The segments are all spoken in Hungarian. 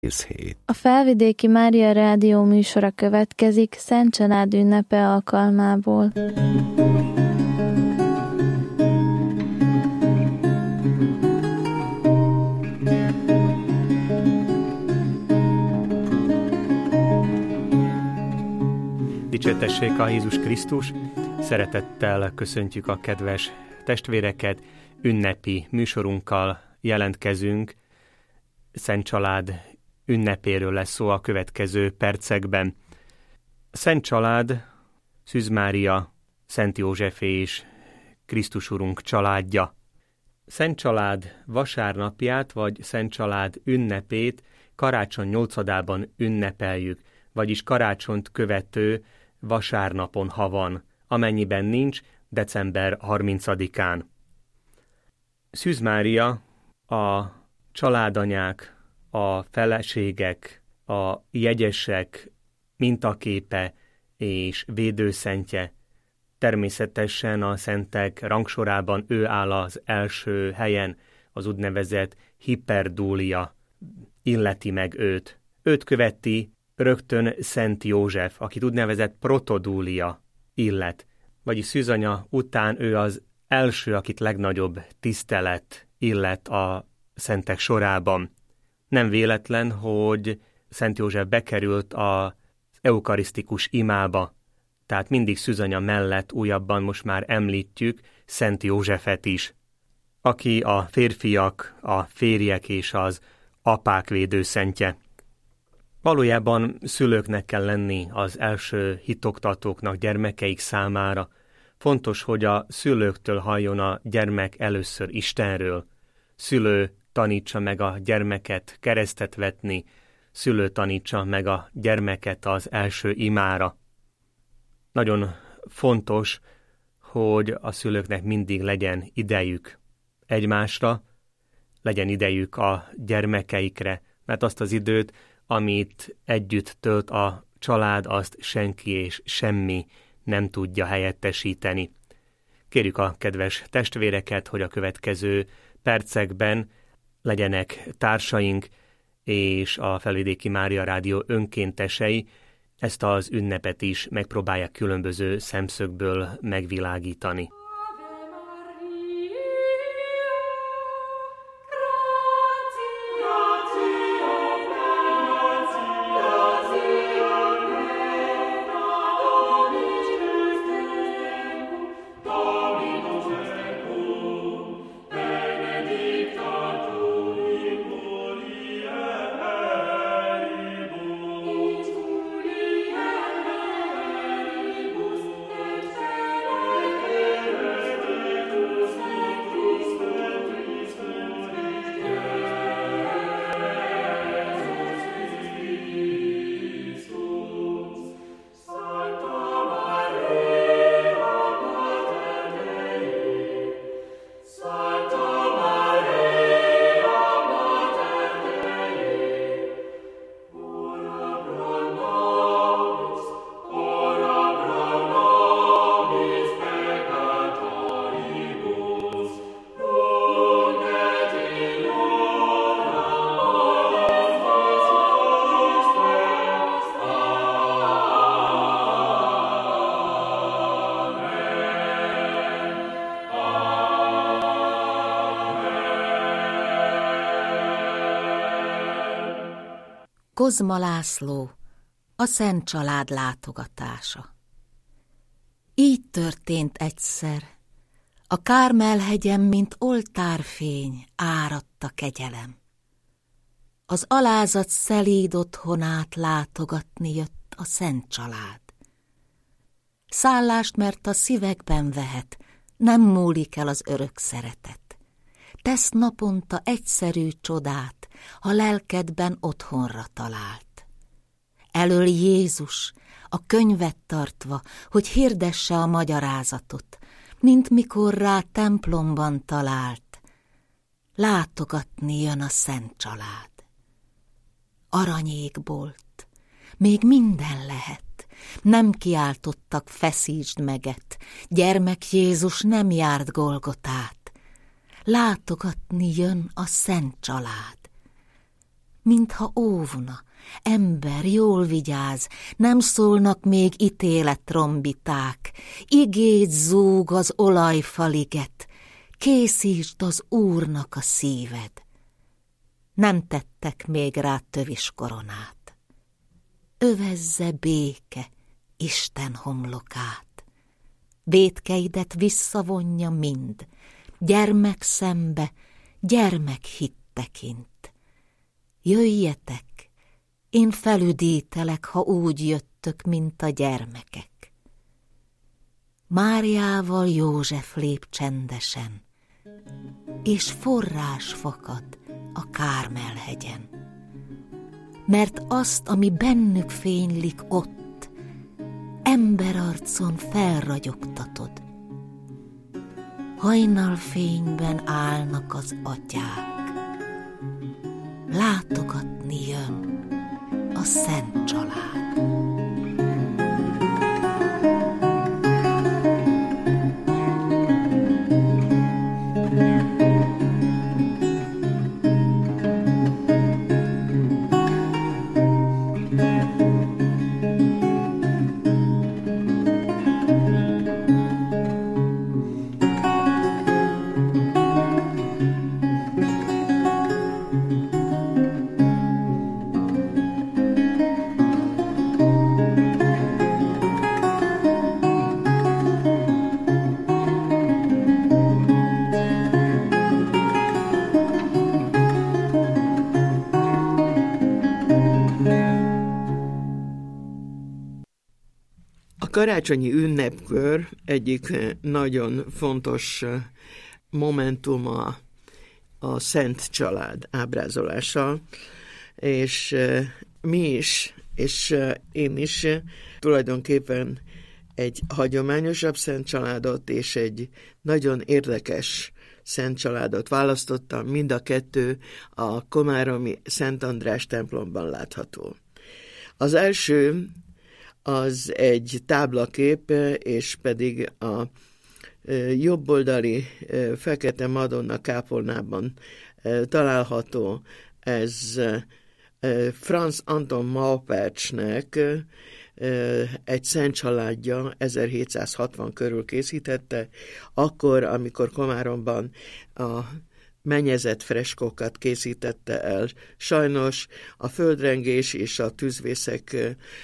Hét. A Felvidéki Mária Rádió műsora következik Szent Család ünnepe alkalmából. Dicsértessék a Jézus Krisztus! Szeretettel köszöntjük a kedves testvéreket, ünnepi műsorunkkal jelentkezünk. Szent Család ünnepéről lesz szó a következő percekben. Szent Család, Szűz Mária, Szent József és Krisztus Urunk családja. Szent Család vasárnapját vagy Szent Család ünnepét karácsony 8-án ünnepeljük, vagyis karácsonyt követő vasárnapon, ha van, amennyiben nincs, december 30-án. Szűz Mária a családanyák, a feleségek, a jegyesek mintaképe és védőszentje. Természetesen a szentek rangsorában ő áll az első helyen, az úgynevezett hiperdúlia illeti meg őt. Őt követi rögtön Szent József, akit úgynevezett protodúlia illet, vagyis szűzanya után ő az első, akit legnagyobb tisztelet illet a szentek sorában. Nem véletlen, hogy Szent József bekerült az eukarisztikus imába, tehát mindig szűzanya mellett újabban most már említjük Szent Józsefet is, aki a férfiak, a férjek és az apák védőszentje. Valójában szülőknek kell lenni az első hitoktatóknak gyermekeik számára. Fontos, hogy a szülőktől halljon a gyermek először Istenről. Szülő tanítsa meg a gyermeket keresztet vetni, szülő tanítsa meg a gyermeket az első imára. Nagyon fontos, hogy a szülőknek mindig legyen idejük egymásra, legyen idejük a gyermekeikre, mert azt az időt, amit együtt tölt a család, azt senki és semmi nem tudja helyettesíteni. Kérjük a kedves testvéreket, hogy a következő percekben legyenek társaink és a Felvidéki Mária Rádió önkéntesei, ezt az ünnepet is megpróbálják különböző szemszögből megvilágítani. Kozma László, a Szent Család látogatása. Így történt egyszer, a Kármel-hegyen, mint oltárfény, áradt a kegyelem. Az alázat szelíd otthonát látogatni jött a Szent Család. Szállást, mert a szívekben vehet, nem múlik el az örök szeretet. Tesz naponta egyszerű csodát, ha lelkedben otthonra talált. Elöl Jézus, a könyvet tartva, hogy hirdesse a magyarázatot, mint mikor rá templomban talált. Látogatni jön a Szent Család. Aranyékbolt, még minden lehet, nem kiáltottak feszítsd meget, gyermek Jézus nem járt Golgotát. Látogatni jön a Szent Család. mintha óvna. Ember, jól vigyáz, nem szólnak még ítéletrombiták, igét zúg az olajfaliget, készítsd az Úrnak a szíved. Nem tettek még rá tövis koronát. Övezze béke Isten homlokát. Vétkeidet visszavonja mind, gyermek szembe, gyermek hit tekint. Jöjjetek, én felüdítelek, ha úgy jöttök, mint a gyermekek. Máriával József lép csendesen, és forrás fakad a Kármel-hegyen. Mert azt, ami bennük fénylik ott, emberarcon felragyogtatod. Hajnalfényben állnak az atyák, látogatni jön a Szent Család. Karácsonyi ünnepkör egyik nagyon fontos momentuma a Szent Család ábrázolása, és mi is, és én is tulajdonképpen egy hagyományosabb Szent Családot és egy nagyon érdekes Szent Családot választottam, mind a kettő a komáromi Szent András templomban látható. Az első az egy táblakép, és pedig a jobboldali fekete Madonna kápolnában található. Ez Franz Anton Maupertschnek egy szent családja 1760 körül készítette, akkor, amikor Komáromban a mennyezett freskókat készítette el. Sajnos a földrengés és a tűzvészek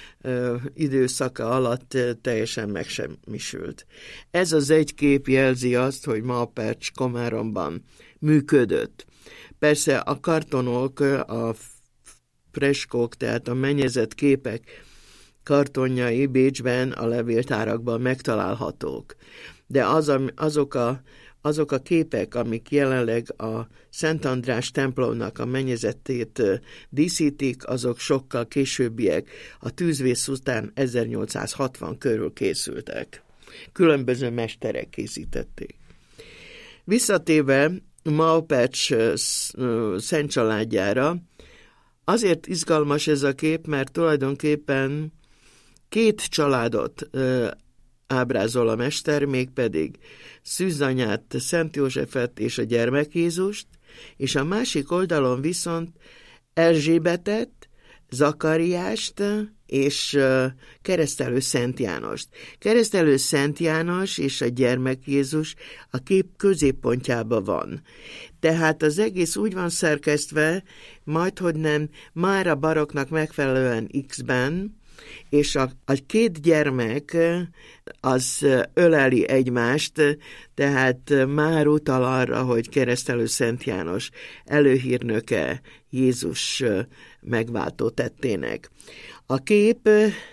időszaka alatt teljesen megsemmisült. Ez az egy kép jelzi azt, hogy Maupertsch Komáromban működött. Persze a kartonok, a freskók, tehát a mennyezett képek kartonjai Bécsben a levéltárakban megtalálhatók. De azok a képek, amik jelenleg a Szent András templomnak a mennyezetét díszítik, azok sokkal későbbiek, a tűzvész után 1860 körül készültek. Különböző mesterek készítették. Visszatérve Maupertsch szent családjára, azért izgalmas ez a kép, mert tulajdonképpen két családot ábrázol a mester, mégpedig Szűzanyát, Szent Józsefet és a gyermek Jézust, és a másik oldalon viszont Erzsébetet, Zakariást és keresztelő Szent Jánost. Keresztelő Szent János és a gyermek Jézus a kép középpontjában van. Tehát az egész úgy van szerkesztve, majdhogy nem már a barokknak megfelelően X-ben, és a két gyermek az öleli egymást, tehát már utal arra, hogy keresztelő Szent János előhírnöke Jézus megváltó tettének. A kép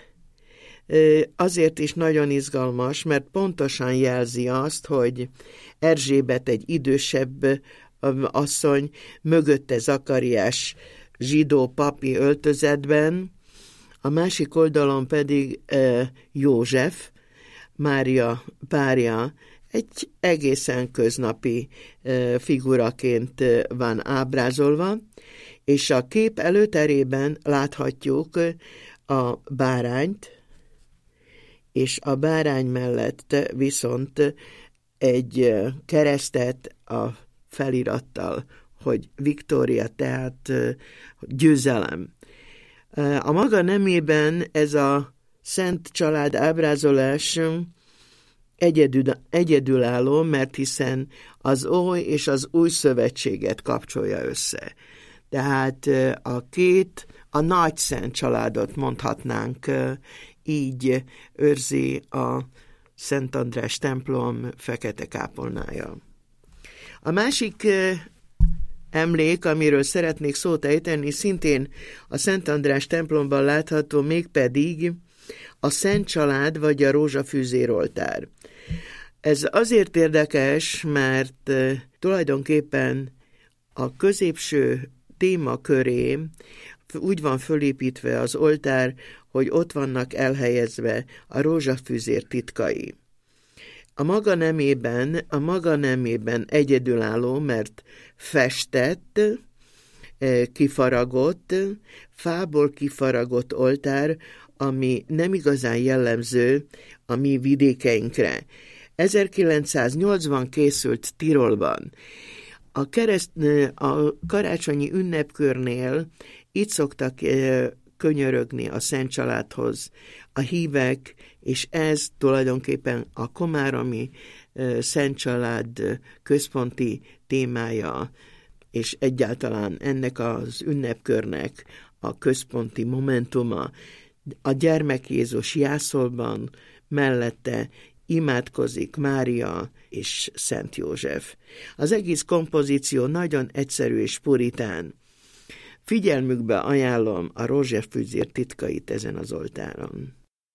azért is nagyon izgalmas, mert pontosan jelzi azt, hogy Erzsébet egy idősebb asszony, mögötte Zakariás zsidó papi öltözetben, a másik oldalon pedig József, Mária párja, egy egészen köznapi figuraként van ábrázolva, és a kép előterében láthatjuk a bárányt, és a bárány mellett viszont egy keresztet a felirattal hogy Viktória, tehát győzelem. A maga nemében ez a szent család ábrázolás egyedülálló, mert hiszen az Ój és az Új Szövetséget kapcsolja össze. Tehát a nagy szent családot mondhatnánk, így őrzi a Szent András templom fekete kápolnája. A másik emlék, amiről szeretnék szót ejteni, szintén a Szent András templomban látható, mégpedig a Szent Család vagy a rózsafűzéroltár. Ez azért érdekes, mert tulajdonképpen a középső téma köré úgy van fölépítve az oltár, hogy ott vannak elhelyezve a rózsafűzér titkai. A maga nemében egyedülálló, mert festett, kifaragott, fából kifaragott oltár, ami nem igazán jellemző a mi vidékeinkre. 1980 készült Tirolban. A karácsonyi ünnepkörnél itt szoktak könyörögni a Szent Családhoz a hívek, és ez tulajdonképpen a komáromi Szent Család központi témája, és egyáltalán ennek az ünnepkörnek a központi momentuma. A gyermek Jézus jászolban, mellette imádkozik Mária és Szent József. Az egész kompozíció nagyon egyszerű és puritán. Figyelmükbe ajánlom a rózsafűzér titkait ezen az oltáron.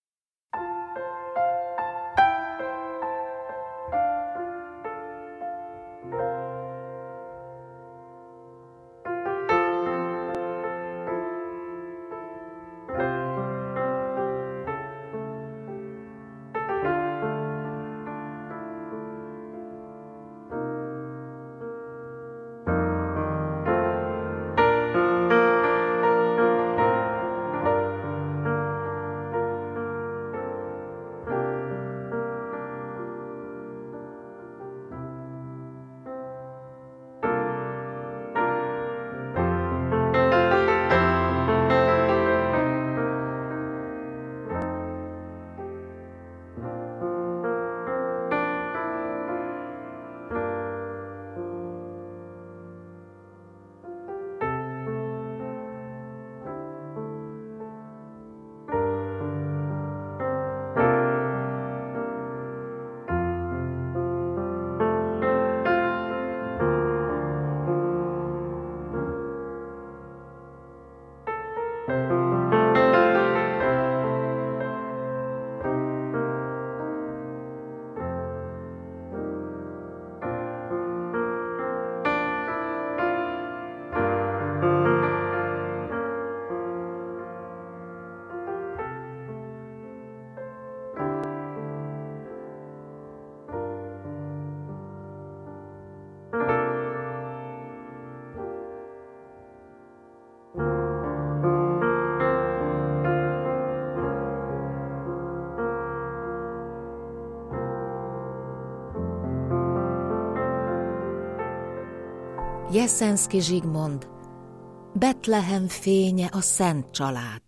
Jeszenszky Zsigmond, Betlehem fénye a Szent Család.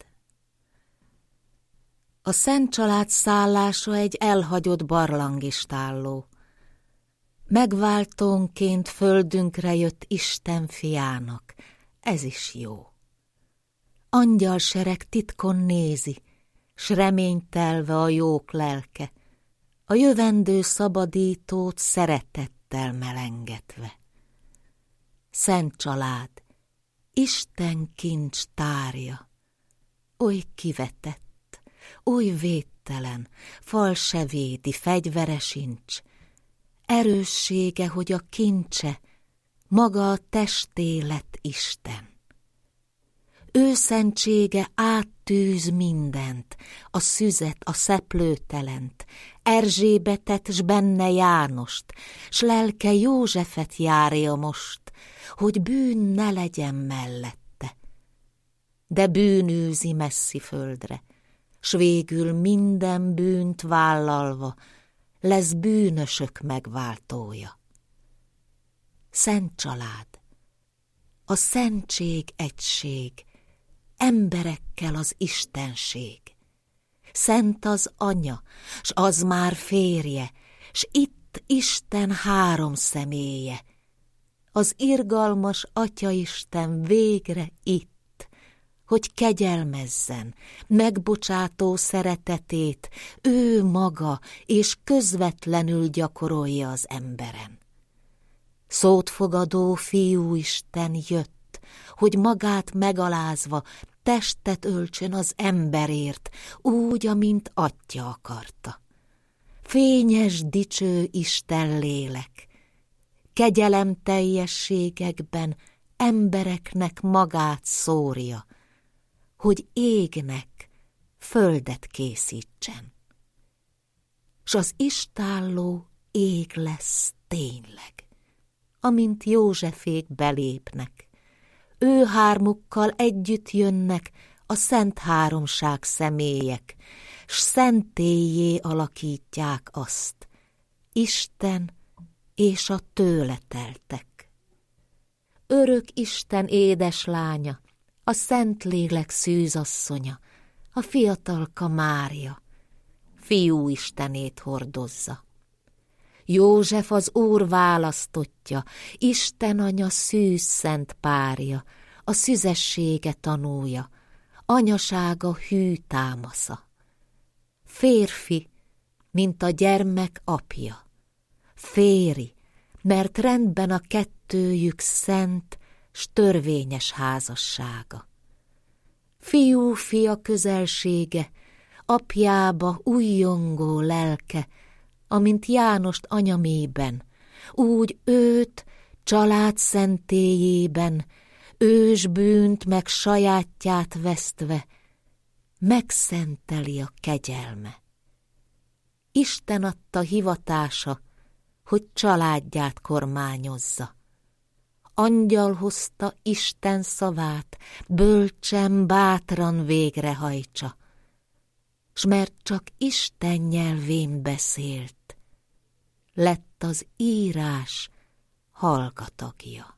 A Szent Család szállása egy elhagyott barlangistálló. Megváltónként földünkre jött Isten fiának, ez is jó. Angyalsereg titkon nézi, s reménytelve a jók lelke, a jövendő szabadítót szeretettel melengetve. Szent Család, Isten kincs tárja, oly kivetett, oly védtelen, fal se védi, fegyvere sincs, erőssége, hogy a kincse, maga a testé lett Isten. Ő szentsége áttűz mindent, a szüzet, a szeplőtelent, Erzsébetet s benne Jánost, s lelke Józsefet járja most, hogy bűn ne legyen mellette. De bűnűzi messzi földre, s végül minden bűnt vállalva lesz bűnösök megváltója. Szent Család, a szentség egység, emberekkel az istenség. Szent az Anya, s az már férje, s itt Isten három személye. Az irgalmas Atyaisten végre itt, hogy kegyelmezzen, megbocsátó szeretetét ő maga és közvetlenül gyakorolja az emberen. Szót fogadó Fiúisten jött, hogy magát megalázva testet öltsön az emberért, úgy, amint Atya akarta. Fényes, dicső Isten lélek, kegyelem teljességekben embereknek magát szórja, hogy égnek földet készítsen. S az istálló ég lesz tényleg, amint Józsefék belépnek. Ő hármukkal együtt jönnek a Szent Háromság személyek, s szentélyé alakítják azt, Isten és a tőle teltek. Örök Isten édeslánya, a Szentlélek szűzasszonya, a fiatalka Mária, Fiú Istenét hordozza. József az Úr választottja, Isten Anya szűz szent párja, a szüzessége tanúja, anyasága hű támasza. Férfi, mint a gyermek apja, féri, mert rendben a kettőjük szent s törvényes házassága. Fiú-fia közelsége, apjába újjongó lelke, amint Jánost anyamében, úgy őt család szentélyében, ős bűnt meg sajátját vesztve, megszenteli a kegyelme. Isten adta hivatása, hogy családját kormányozza. Angyal hozta Isten szavát, bölcsen, bátran végrehajtsa, s mert csak Isten nyelvén beszélt, lett az írás hallgatagja.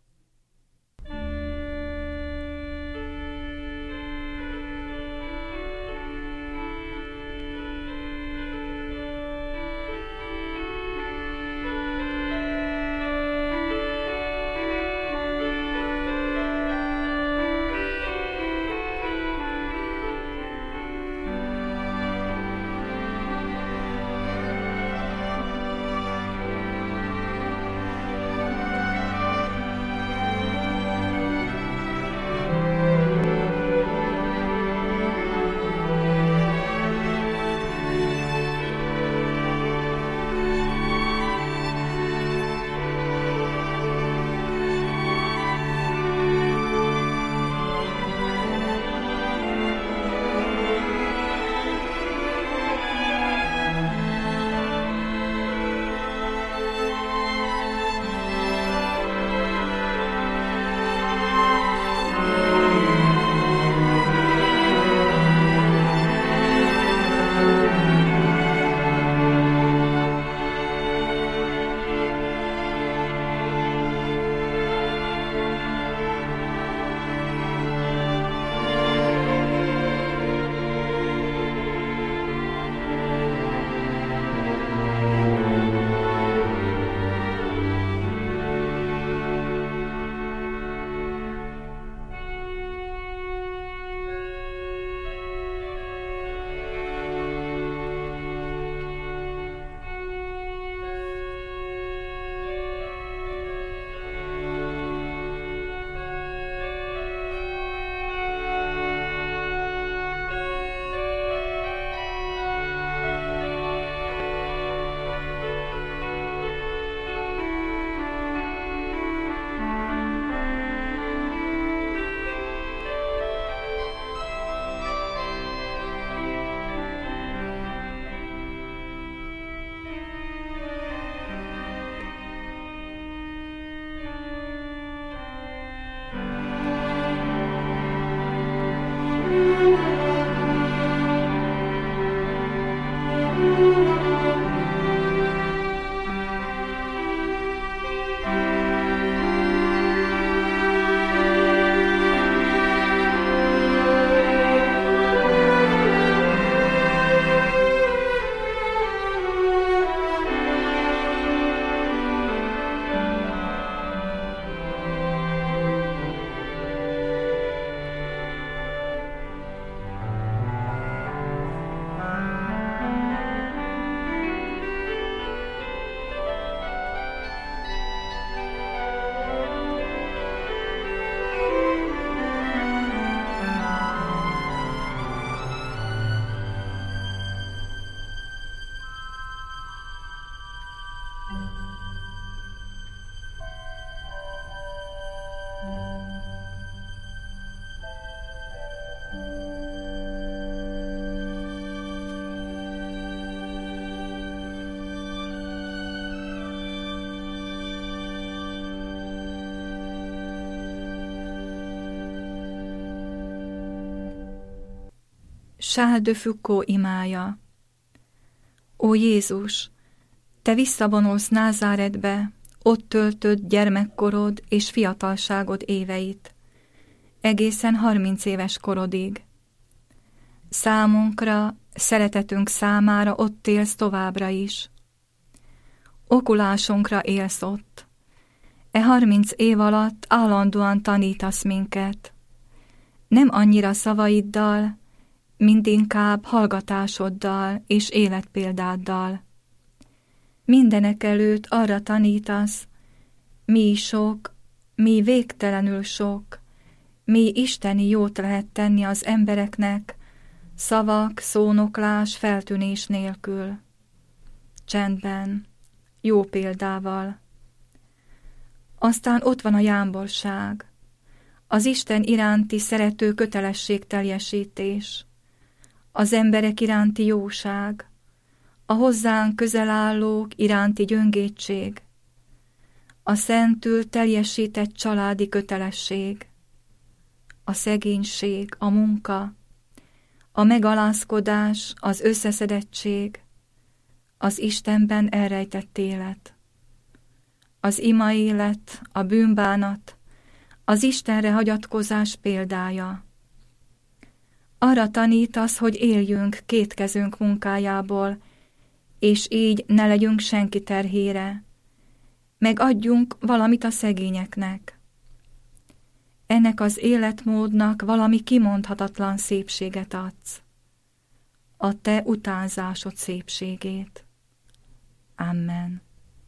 Charles de Foucault imája. Ó Jézus, te visszavonulsz Názáretbe, ott töltöd gyermekkorod és fiatalságod éveit, egészen 30 éves korodig. Számunkra, szeretetünk számára ott élsz továbbra is. Okulásunkra élsz ott. 30 év alatt állandóan tanítasz minket. Nem annyira szavaiddal, mint inkább hallgatásoddal és életpéldáddal. Mindenekelőtt arra tanítasz, mi sok, mi végtelenül sok, mi isteni jót lehet tenni az embereknek, szavak, szónoklás, feltűnés nélkül. Csendben, jó példával. Aztán ott van a jámborság, az Isten iránti szerető kötelességteljesítés, az emberek iránti jóság, a hozzánk közel állók iránti gyöngétség, a szentül teljesített családi kötelesség, a szegénység, a munka, a megalázkodás, az összeszedettség, az Istenben elrejtett élet, az ima élet, a bűnbánat, az Istenre hagyatkozás példája. Arra tanítasz, hogy éljünk két kezünk munkájából, és így ne legyünk senki terhére, meg adjunk valamit a szegényeknek. Ennek az életmódnak valami kimondhatatlan szépséget adsz, a te utánzásod szépségét. Amen.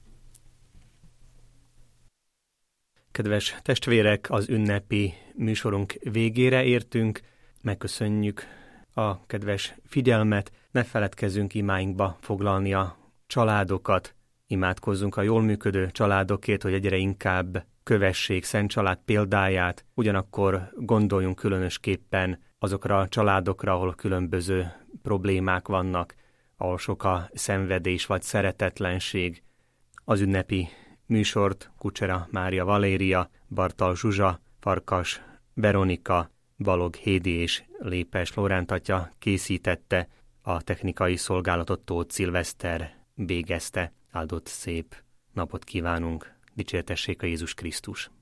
Kedves testvérek, az ünnepi műsorunk végére értünk. Megköszönjük a kedves figyelmet. Ne feledkezzünk imáinkba foglalni a családokat. Imádkozzunk a jól működő családokért, hogy egyre inkább kövessék Szent Család példáját. Ugyanakkor gondoljunk különösképpen azokra a családokra, ahol különböző problémák vannak, ahol sok a szenvedés vagy szeretetlenség. Az ünnepi műsort Kucsera Mária Valéria, Bartal Zsuzsa, Farkas Veronika, Balog Hédi és Lépes Lóránt atya készítette, a technikai szolgálatot Tóth Szilveszter végezte. Áldott szép napot kívánunk, dicsértessék a Jézus Krisztus!